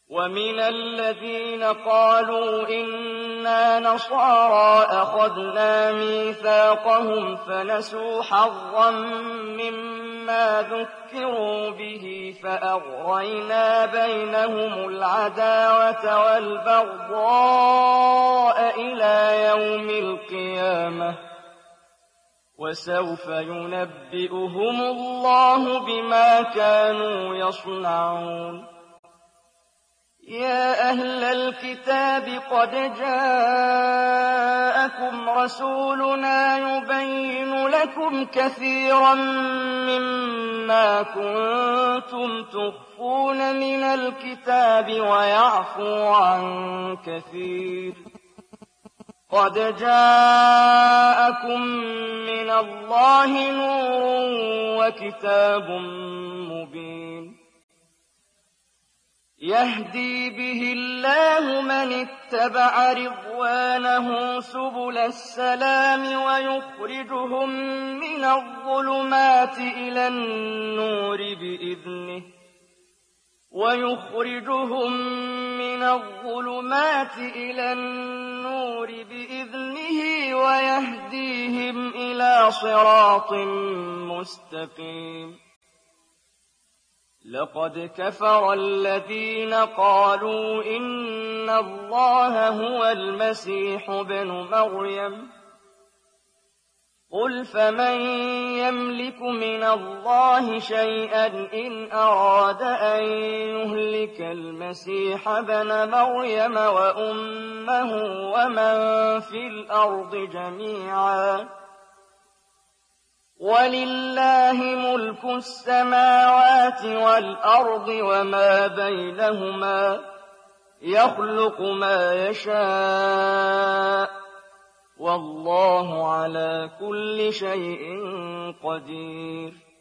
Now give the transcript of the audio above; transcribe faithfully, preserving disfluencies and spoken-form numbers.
ومن الذين قالوا إنا نصارى أخذنا ميثاقهم فنسوا حظا مما ذكروا به فأغرينا بينهم العداوة والبغضاء إلى يوم القيامة وسوف ينبئهم الله بما كانوا يصنعون. يا أهل الكتاب قد جاءكم رسولنا يبين لكم كثيرا مما كنتم تخفون من الكتاب ويعفو عن كثير. قد جاءكم من الله نور وكتاب مبين يهدي به الله من اتبع رضوانه سبل السلام ويخرجهم من الظلمات إلى النور بإذنه ويخرجهم من الظلمات إلى النور بإذنه ويهديهم إلى صراط مستقيم. لقد كفر الذين قالوا إن الله هو المسيح ابن مريم قل فمن يملك من الله شيئا إن أراد أن يهلك المسيح ابن مريم وأمه ومن في الأرض جميعا ولله ملك السماوات والأرض وما بينهما يخلق ما يشاء والله على كل شيء قدير.